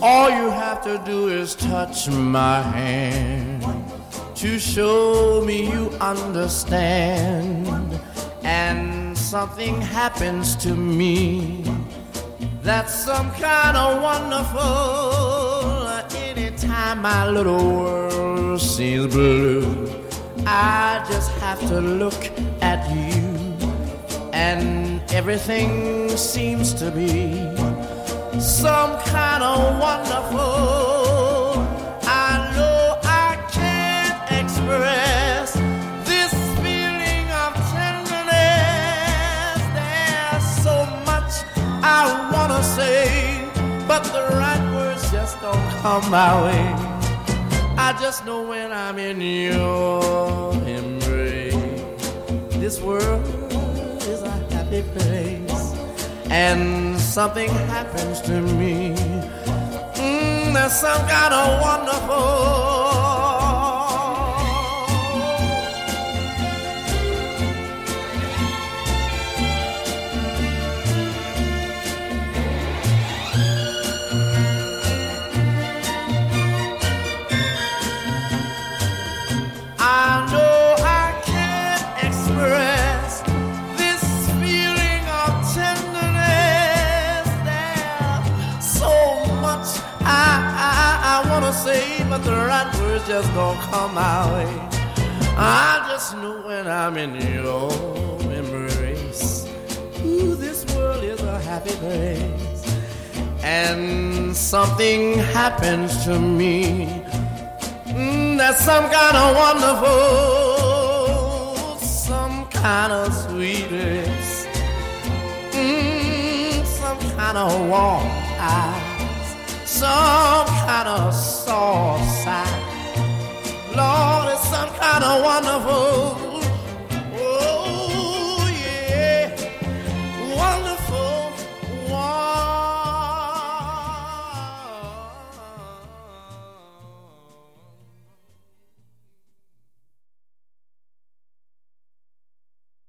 All you have to do is touch my hand to show me you understand. And something happens to me that's some kind of wonderful. Anytime my little world seems blue, I just have to look at you, and everything seems to be some kind of wonderful. I know I can't express this feeling of tenderness. There's so much I wanna say, but the right words just don't come my way. I just know when I'm in your embrace, this world is a happy place. And something happens to me, there's some kind of wonderful. Say, but the right words just don't come my way. I just know when I'm in your embrace, ooh, this world is a happy place. And something happens to me, that's some kind of wonderful, some kind of sweetness, some kind of warm eyes, some kind of soft side. Lord, it's some kind of wonderful.